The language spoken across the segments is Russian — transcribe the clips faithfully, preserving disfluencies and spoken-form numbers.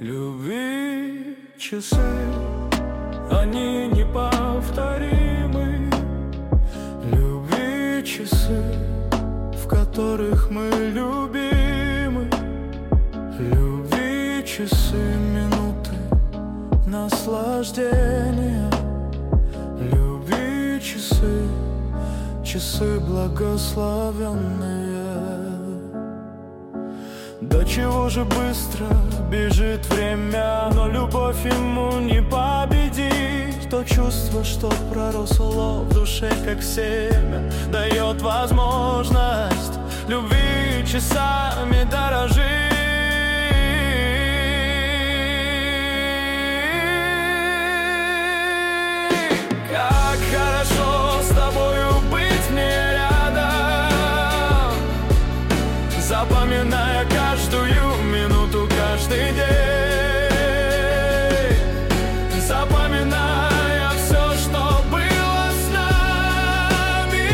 Любви часы, они неповторимы. Любви часы, в которых мы любимы. Любви часы, минуты наслаждения. Любви часы, часы благословенные. До чего же быстро бежит время, но любовь ему не победить. То чувство, что проросло в душе, как семя, дает возможность любви часами дорожить. Как хорошо с тобою быть мне рядом, запоминая каждую минуту, каждый день, запоминая все, что было с нами,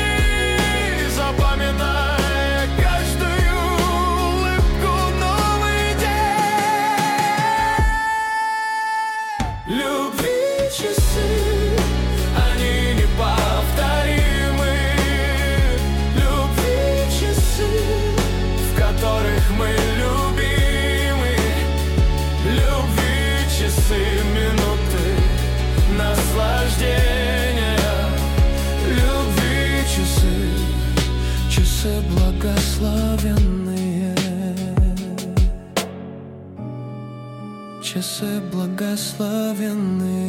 запоминая каждую улыбку, новый день. Любви часы, они неповторимы. Любви часы, в которых мы любимы. Любви часы, минуты наслаждения. Любви часы, часы благословенные. Часы благословенные.